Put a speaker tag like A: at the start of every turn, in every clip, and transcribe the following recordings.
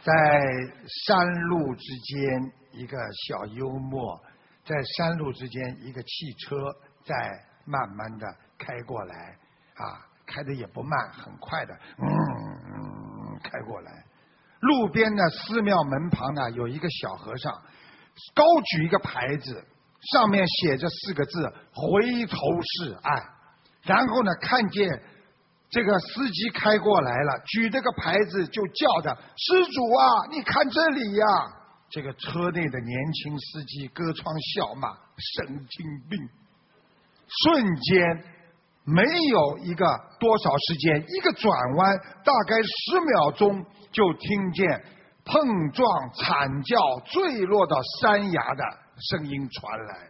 A: 在山路之间一个小幽默，在山路之间一个汽车在慢慢的开过来，开的也不慢，很快的，开过来。路边的寺庙门旁呢，有一个小和尚，高举一个牌子，上面写着4个字：回头是岸。然后呢，看见这个司机开过来了，举这个牌子就叫着：施主啊，你看这里呀！这个车内的年轻司机歌窗笑骂：神经病！瞬间没有一个多少时间，一个转弯，大概10秒钟，就听见碰撞、惨叫、坠落到山崖的声音传来。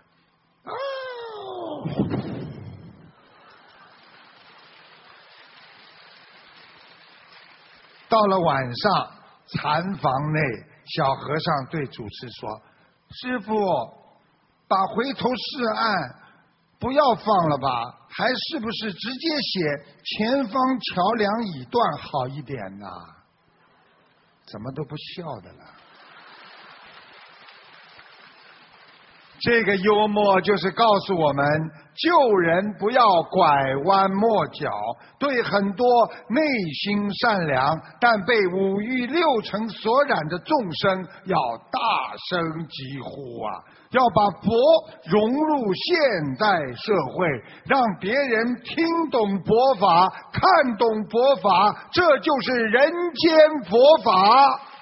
A: 到了晚上，禅房内，小和尚对主持说：师父，把回头是岸不要放了吧，还是不是直接写前方桥梁已断好一点呢？怎么都不笑的了。这个幽默就是告诉我们，救人不要拐弯抹角，对很多内心善良但被五欲六尘所染的众生要大声疾呼啊！要把佛融入现代社会，让别人听懂佛法，看懂佛法，这就是人间佛法。